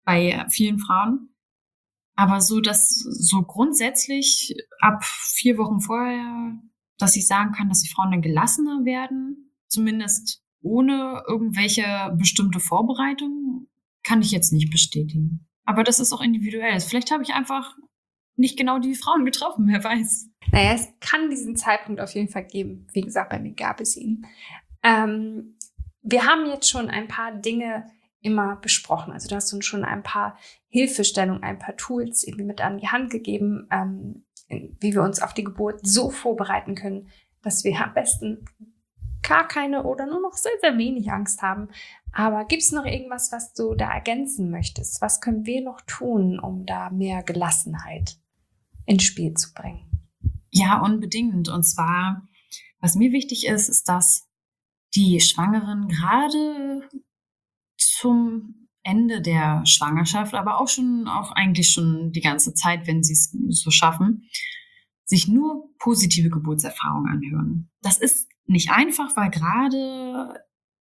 bei vielen Frauen. Aber so, dass so grundsätzlich ab vier Wochen vorher, dass ich sagen kann, dass die Frauen dann gelassener werden, zumindest ohne irgendwelche bestimmte Vorbereitung, kann ich jetzt nicht bestätigen. Aber das ist auch individuell. Vielleicht habe ich einfach nicht genau die Frauen getroffen, wer weiß. Naja, es kann diesen Zeitpunkt auf jeden Fall geben. Wie gesagt, bei mir gab es ihn. Ähm, wir haben jetzt schon ein paar Dinge immer besprochen. Also du hast uns schon ein paar Hilfestellungen, ein paar Tools irgendwie mit an die Hand gegeben, ähm, wie wir uns auf die Geburt so vorbereiten können, dass wir am besten gar keine oder nur noch sehr, sehr wenig Angst haben. Aber gibt es noch irgendwas, was du da ergänzen möchtest? Was können wir noch tun, um da mehr Gelassenheit ins Spiel zu bringen? Ja, unbedingt. Und zwar, was mir wichtig ist, ist, dass die Schwangeren gerade zum Ende der Schwangerschaft, aber auch schon, auch eigentlich schon die ganze Zeit, wenn sie es so schaffen, sich nur positive Geburtserfahrungen anhören. Das ist nicht einfach, weil gerade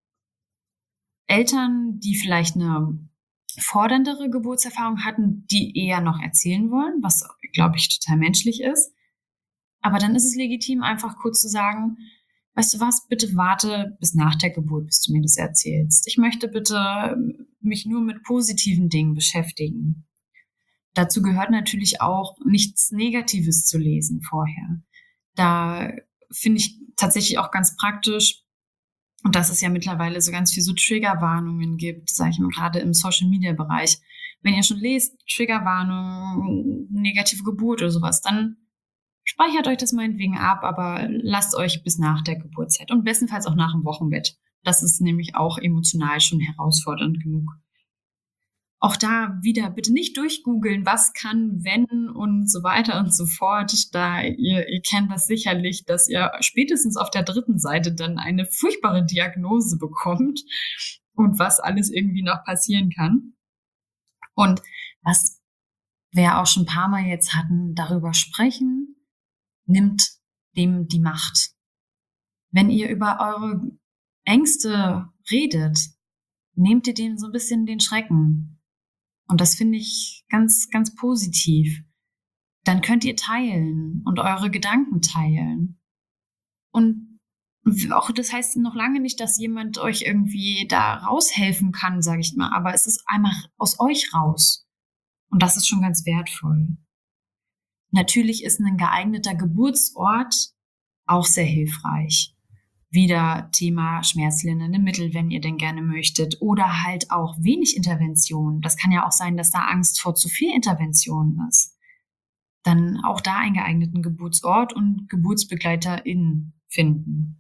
Eltern, die vielleicht eine forderndere Geburtserfahrung hatten, die eher noch erzählen wollen, was, glaube ich, total menschlich ist. Aber dann ist es legitim, einfach kurz zu sagen, weißt du was, bitte warte bis nach der Geburt, bis du mir das erzählst. Ich möchte bitte mich nur mit positiven Dingen beschäftigen. Dazu gehört natürlich auch, nichts Negatives zu lesen vorher. Da finde ich tatsächlich auch ganz praktisch, und dass es ja mittlerweile so ganz viel so Triggerwarnungen gibt, sage ich mal, gerade im Social-Media-Bereich. Wenn ihr schon lest, Triggerwarnung, negative Geburt oder sowas, dann speichert euch das meinetwegen ab, aber lasst euch bis nach der Geburtszeit und bestenfalls auch nach dem Wochenbett. Das ist nämlich auch emotional schon herausfordernd genug. Auch da wieder bitte nicht durchgoogeln, was kann, wenn und so weiter und so fort. Da ihr, ihr kennt das sicherlich, dass ihr spätestens auf der dritten Seite dann eine furchtbare Diagnose bekommt und was alles irgendwie noch passieren kann. Und was wir auch schon ein paar Mal jetzt hatten, darüber sprechen, nimmt dem die Macht. Wenn ihr über eure Ängste redet, nehmt ihr denen so ein bisschen den Schrecken. Und das finde ich ganz, ganz positiv. Dann könnt ihr teilen und eure Gedanken teilen. Und auch das heißt noch lange nicht, dass jemand euch irgendwie da raushelfen kann, sage ich mal. Aber es ist einmal aus euch raus. Und das ist schon ganz wertvoll. Natürlich ist ein geeigneter Geburtsort auch sehr hilfreich. Wieder Thema schmerzlindernde Mittel, wenn ihr denn gerne möchtet. Oder halt auch wenig Intervention. Das kann ja auch sein, dass da Angst vor zu viel Intervention ist. Dann auch da einen geeigneten Geburtsort und GeburtsbegleiterInnen finden.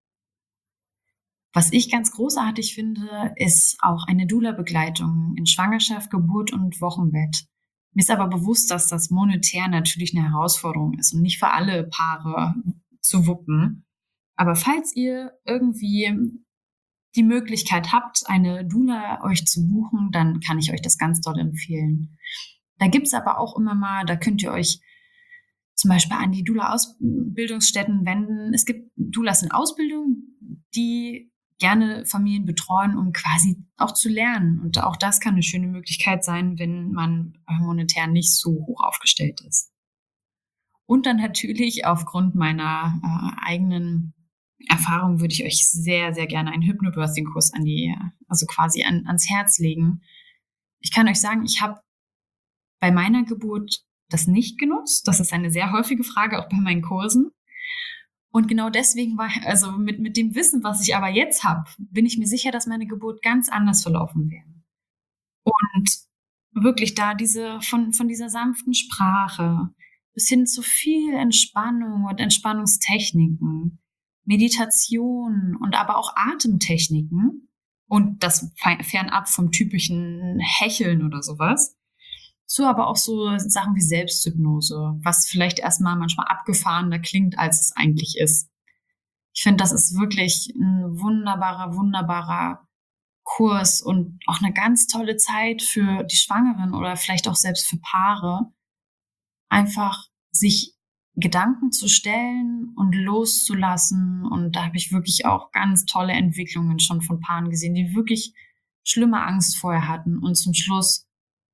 Was ich ganz großartig finde, ist auch eine Doula-Begleitung in Schwangerschaft, Geburt und Wochenbett. Mir ist aber bewusst, dass das monetär natürlich eine Herausforderung ist und nicht für alle Paare zu wuppen. Aber falls ihr irgendwie die Möglichkeit habt, eine Doula euch zu buchen, dann kann ich euch das ganz doll empfehlen. Da gibt's aber auch immer mal, da könnt ihr euch zum Beispiel an die Doula-Ausbildungsstätten wenden. Es gibt Doulas in Ausbildung, die gerne Familien betreuen, um quasi auch zu lernen. Und auch das kann eine schöne Möglichkeit sein, wenn man monetär nicht so hoch aufgestellt ist. Und dann natürlich aufgrund meiner äh, eigenen Erfahrung würde ich euch sehr, sehr gerne einen Hypnobirthing-Kurs an die, also quasi an, ans Herz legen. Ich kann euch sagen, ich habe bei meiner Geburt das nicht genutzt. Das ist eine sehr häufige Frage, auch bei meinen Kursen. Und genau deswegen war, also mit, mit dem Wissen, was ich aber jetzt habe, bin ich mir sicher, dass meine Geburt ganz anders verlaufen wäre. Und wirklich da diese, von, von dieser sanften Sprache bis hin zu viel Entspannung und Entspannungstechniken, Meditation und aber auch Atemtechniken und das fernab vom typischen Hecheln oder sowas. So aber auch so Sachen wie Selbsthypnose, was vielleicht erstmal manchmal abgefahrener klingt, als es eigentlich ist. Ich finde, das ist wirklich ein wunderbarer, wunderbarer Kurs und auch eine ganz tolle Zeit für die Schwangeren oder vielleicht auch selbst für Paare, einfach sich Gedanken zu stellen und loszulassen. Und da habe ich wirklich auch ganz tolle Entwicklungen schon von Paaren gesehen, die wirklich schlimme Angst vorher hatten und zum Schluss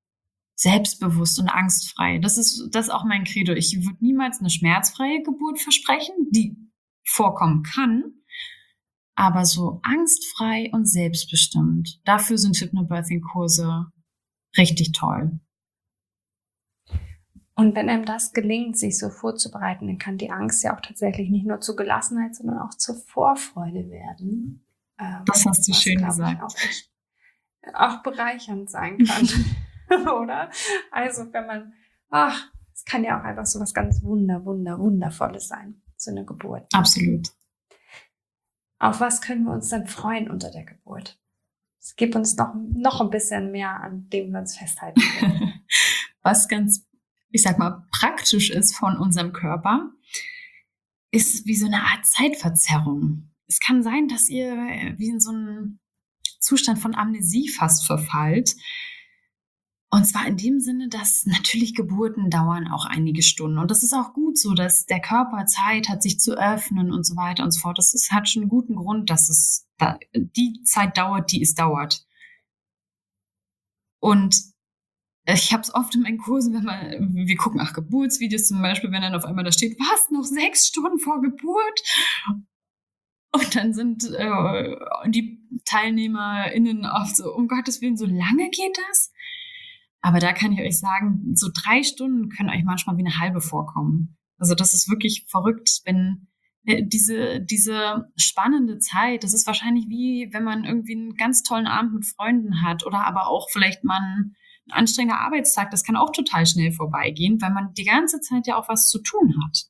selbstbewusst und angstfrei. Das ist, das ist auch mein Credo. Ich würde niemals eine schmerzfreie Geburt versprechen, die vorkommen kann, aber so angstfrei und selbstbestimmt. Dafür sind Hypnobirthing-Kurse richtig toll. Und wenn einem das gelingt, sich so vorzubereiten, dann kann die Angst ja auch tatsächlich nicht nur zur Gelassenheit, sondern auch zur Vorfreude werden. Ähm, das hast du was, schön gesagt. Auch, echt, auch bereichernd sein kann, oder? Also wenn man, ach, es kann ja auch einfach so was ganz wunder, wunder, wundervolles sein, so eine Geburt. Absolut. Auf was können wir uns dann freuen unter der Geburt? Es gibt uns noch, noch ein bisschen mehr, an dem wir uns festhalten können. Was ganz, ich sag mal, praktisch ist von unserem Körper, ist wie so eine Art Zeitverzerrung. Es kann sein, dass ihr wie in so einen Zustand von Amnesie fast verfallt. Und zwar in dem Sinne, dass natürlich Geburten dauern auch einige Stunden. Und das ist auch gut so, dass der Körper Zeit hat, sich zu öffnen und so weiter und so fort. Das ist, hat schon einen guten Grund, dass es da, die Zeit dauert, die es dauert. Und ich habe es oft in meinen Kursen, wenn man, wir gucken nach Geburtsvideos zum Beispiel, wenn dann auf einmal da steht, was, noch sechs Stunden vor Geburt? Und dann sind äh, die TeilnehmerInnen oft so, um Gottes Willen, so lange geht das? Aber da kann ich euch sagen, so drei Stunden können euch manchmal wie eine halbe vorkommen. Also das ist wirklich verrückt, wenn äh, diese, diese spannende Zeit, das ist wahrscheinlich wie, wenn man irgendwie einen ganz tollen Abend mit Freunden hat oder aber auch vielleicht mal ein, ein anstrengender Arbeitstag, das kann auch total schnell vorbeigehen, weil man die ganze Zeit ja auch was zu tun hat.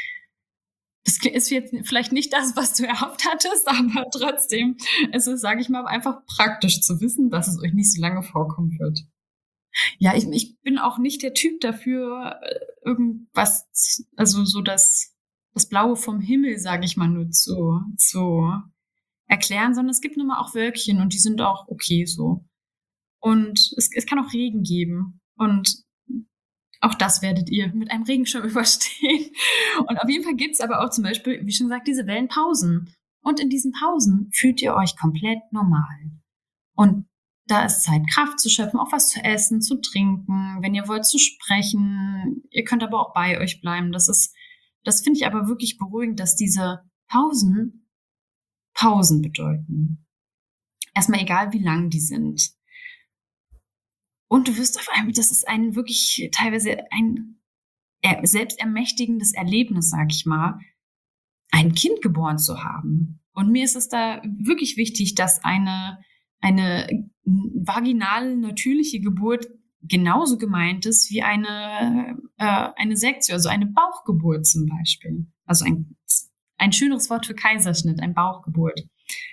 Das ist jetzt vielleicht nicht das, was du erhofft hattest, aber trotzdem ist es, sage ich mal, einfach praktisch zu wissen, dass es euch nicht so lange vorkommen wird. Ja, ich, ich bin auch nicht der Typ dafür, irgendwas, also so das, das Blaue vom Himmel, sage ich mal, nur zu, zu erklären, sondern es gibt nun mal auch Wölkchen und die sind auch okay so. Und es, es kann auch Regen geben und auch das werdet ihr mit einem Regenschirm überstehen. Und auf jeden Fall gibt es aber auch zum Beispiel, wie schon gesagt, diese Wellenpausen. Und in diesen Pausen fühlt ihr euch komplett normal. Und da ist Zeit, Kraft zu schöpfen, auch was zu essen, zu trinken, wenn ihr wollt, zu sprechen. Ihr könnt aber auch bei euch bleiben. Das ist, das finde ich aber wirklich beruhigend, dass diese Pausen Pausen bedeuten. Erstmal egal, wie lang die sind. Und du wirst auf einmal, das ist ein wirklich teilweise ein selbstermächtigendes Erlebnis, sag ich mal, ein Kind geboren zu haben. Und mir ist es da wirklich wichtig, dass eine eine vaginale, natürliche Geburt genauso gemeint ist wie eine, äh, eine Sektio, also eine Bauchgeburt zum Beispiel. Also ein, ein schöneres Wort für Kaiserschnitt, ein Bauchgeburt.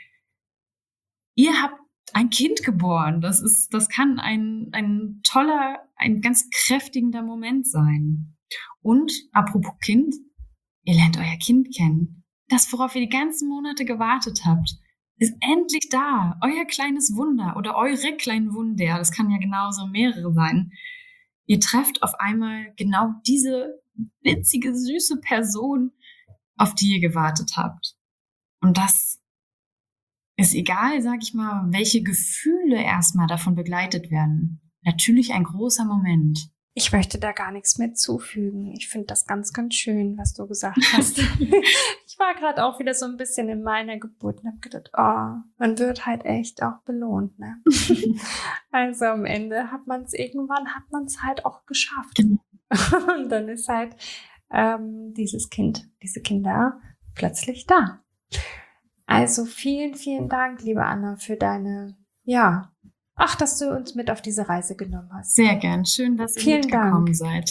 Ihr habt ein Kind geboren. Das ist, das kann ein, ein toller, ein ganz kräftigender Moment sein. Und apropos Kind, ihr lernt euer Kind kennen. Das, worauf ihr die ganzen Monate gewartet habt, ist endlich da. Euer kleines Wunder oder eure kleinen Wunder. Das kann ja genauso mehrere sein. Ihr trefft auf einmal genau diese witzige, süße Person, auf die ihr gewartet habt. Und das ist egal, sag ich mal, welche Gefühle erstmal davon begleitet werden. Natürlich ein großer Moment. Ich möchte da gar nichts mehr zufügen. Ich finde das ganz, ganz schön, was du gesagt hast. Ich war gerade auch wieder so ein bisschen in meiner Geburt und habe gedacht, oh, man wird halt echt auch belohnt, ne? Also am Ende hat man es irgendwann, hat man es halt auch geschafft. Und dann ist halt ähm, dieses Kind, diese Kinder plötzlich da. Also vielen, vielen Dank, liebe Anna, für deine, ja, ach, dass du uns mit auf diese Reise genommen hast. Sehr gern. Schön, dass ihr vielen mitgekommen Dank. seid.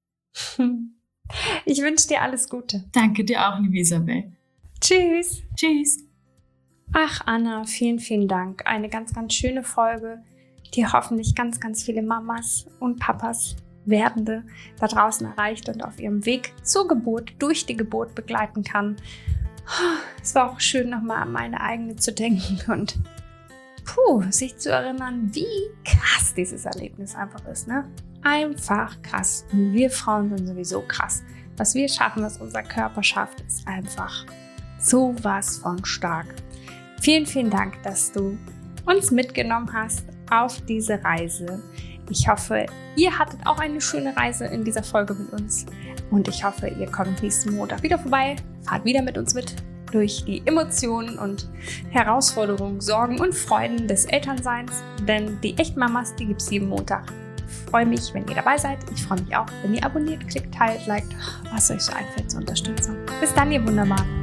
Ich wünsche dir alles Gute. Danke dir auch, liebe Isabel. Tschüss. Tschüss. Ach, Anna, vielen, vielen Dank. Eine ganz, ganz schöne Folge, die hoffentlich ganz, ganz viele Mamas und Papas, Werdende da draußen erreicht und auf ihrem Weg zur Geburt, durch die Geburt begleiten kann. Es war auch schön, nochmal an meine eigene zu denken und puh, sich zu erinnern, wie krass dieses Erlebnis einfach ist, ne? Einfach krass. Und wir Frauen sind sowieso krass. Was wir schaffen, was unser Körper schafft, ist einfach sowas von stark. Vielen, vielen Dank, dass du uns mitgenommen hast auf diese Reise. Ich hoffe, ihr hattet auch eine schöne Reise in dieser Folge mit uns. Und ich hoffe, ihr kommt nächsten Montag wieder vorbei, fahrt wieder mit uns mit durch die Emotionen und Herausforderungen, Sorgen und Freuden des Elternseins. Denn die Echtmamas, die gibt es jeden Montag. Ich freue mich, wenn ihr dabei seid. Ich freue mich auch, wenn ihr abonniert, klickt, teilt, liked, was euch so einfällt zur Unterstützung. Bis dann, ihr Wunderbaren.